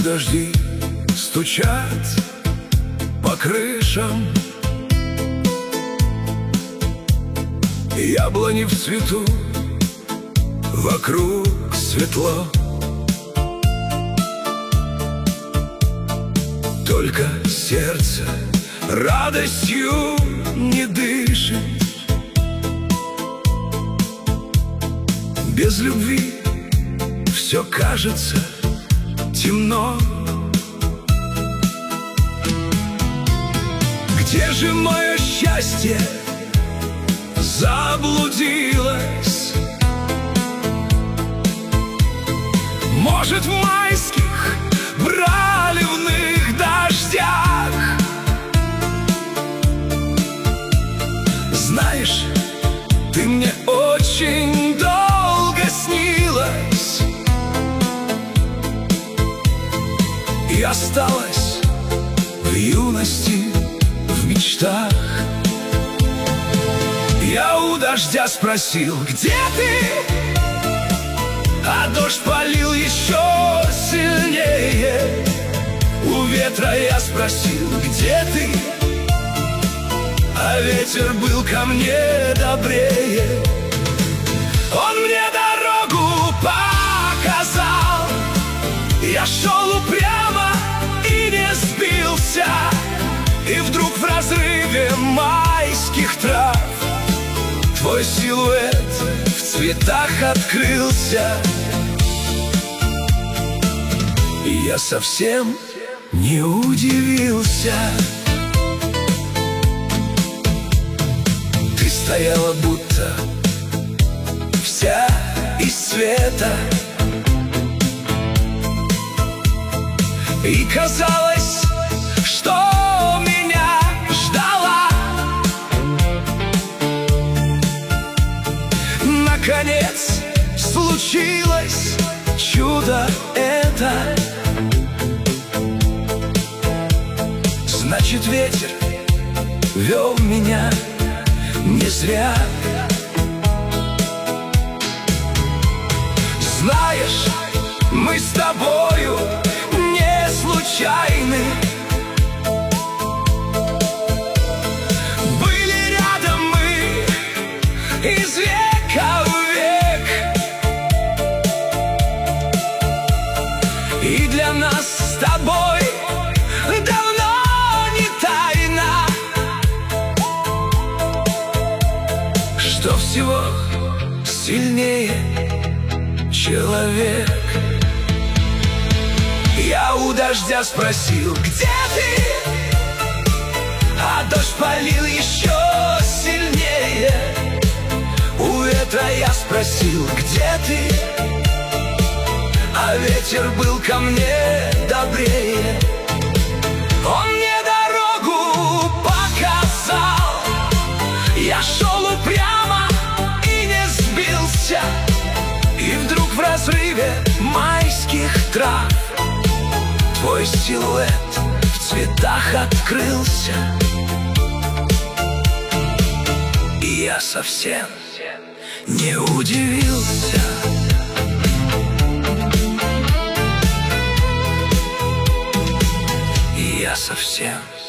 дожди стучат по крышам, яблони в цвету, вокруг светло. Только сердце радостью не дышит. Без любви все кажется темно. Где же мое счастье заблудилось? Может, в майских проливных дождях? Знаешь, ты мне очень долго снилась и осталась в юности, в мечтах. Я у дождя спросил, где ты? А дождь полил еще сильнее. У ветра я спросил, где ты? А ветер был ко мне добрее. Он мне дорогу показал. Я шел упрямо и не сбился. И вдруг в разрыве майских трав твой силуэт в цветах открылся. И я совсем не удивился. Ты стояла будто вся из света, и казалось, что меня ждала. Наконец случилось чудо это. Значит, ветер вел меня не зря. Знаешь, мы с тобою не случайны. Были рядом мы из века в век, и для нас с тобой давно не тайна, что всего сильнее человек. Я у дождя спросил, где ты? А дождь полил еще сильнее. У ветра я спросил, где ты? А ветер был ко мне добрее. Он мне дорогу показал. Я шел упрямо и не сбился. И вдруг в разрыве майских трав твой силуэт в цветах открылся. И я совсем не удивился. И я совсем